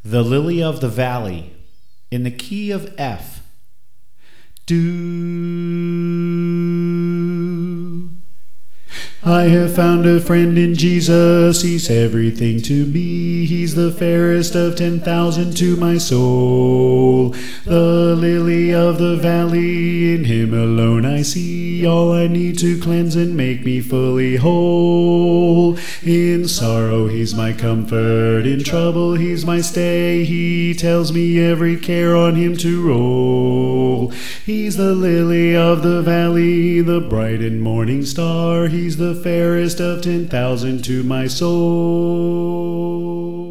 The Lily of the Valley, in the key of F. Do. I have found a friend in Jesus, he's everything to me. He's the fairest of 10,000 to my soul. The lily of the valley, in him alone I see all I need to cleanse and make me fully whole. In sorrow he's my comfort, in trouble he's my stay. He tells me every care on him to roll. He's the lily of the valley, the bright and morning star. He's the fairest of 10,000 to my soul.